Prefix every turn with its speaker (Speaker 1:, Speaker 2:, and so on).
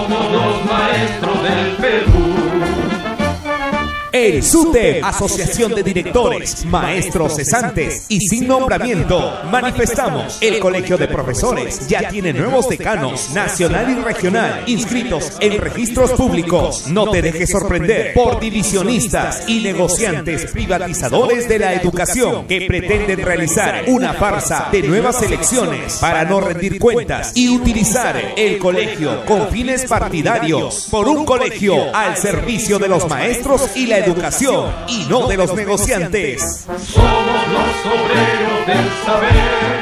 Speaker 1: Somos los maestros del Perú.
Speaker 2: El SUTEP, Asociación de Directores, Maestros Cesantes y Sin Nombramiento. Manifestamos, el Colegio de Profesores ya tiene nuevos decanos, nacional y regional, inscritos en registros públicos. No te dejes sorprender por divisionistas y negociantes privatizadores de la educación que pretenden realizar una farsa de nuevas elecciones para no rendir cuentas y utilizar el colegio con fines partidarios por un colegio al servicio de los maestros y la educación y no de los negociantes.
Speaker 1: Somos los obreros del saber.